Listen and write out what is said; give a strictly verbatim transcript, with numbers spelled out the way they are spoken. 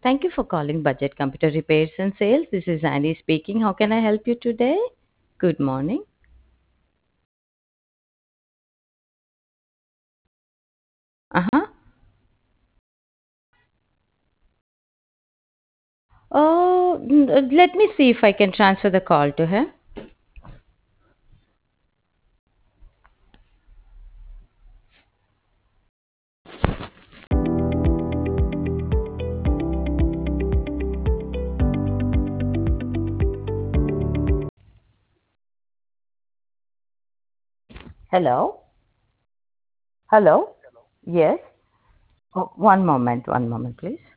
Thank you for calling Budget Computer Repairs and Sales. This is Annie speaking. How can I help you today? Good morning. Uh huh. Oh, n- uh, let me see if I can transfer the call to her. Hello? Hello? Yes? Oh, one moment, one moment, please.